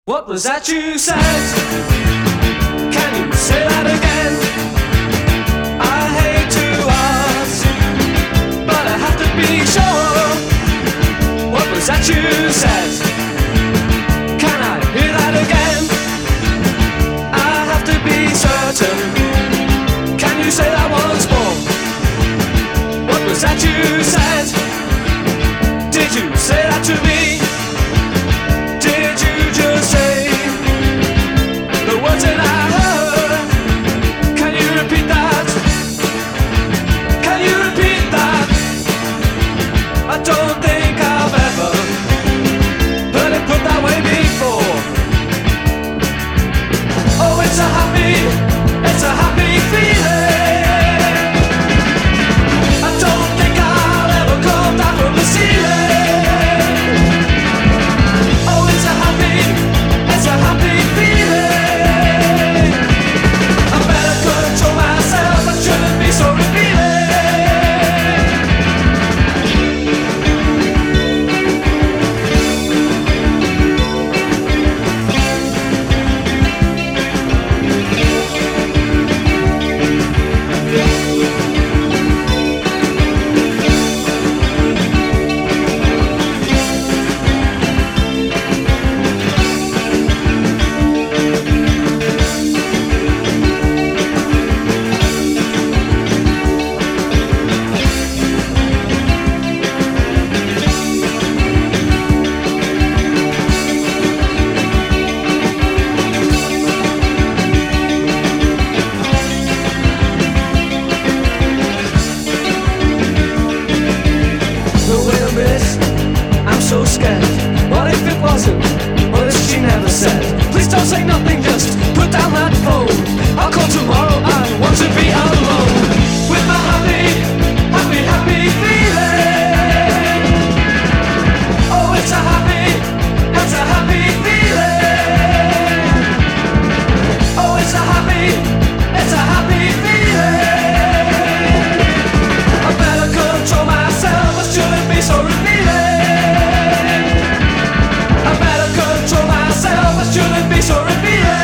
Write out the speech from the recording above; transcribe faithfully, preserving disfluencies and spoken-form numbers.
What was that you said? Can you say that again? I hate to ask, but I have to be sure. What was that you said? Can I hear that again? I have to be certain. Can you say that once more? What was that you said? Did you say that to me? Did you just say the words that I heard? Can you repeat that? Can you repeat that? I don't think I've ever heard it put that way before. Oh, it's a happy, it's a happy feeling. I don't think I'll ever come down from the ceiling. I'm so scared. What if it wasn't? What if she never said? Please don't say nothing, just put down that phone. I'll call tomorrow, I want to be alone with my happy, happy, happy feeling. Oh, it's a happy, it's a happy feeling. Oh, it's a happy, it's a happy feeling. I better control myself, I shouldn't be so revealing. I better control myself, I shouldn't be so revealing.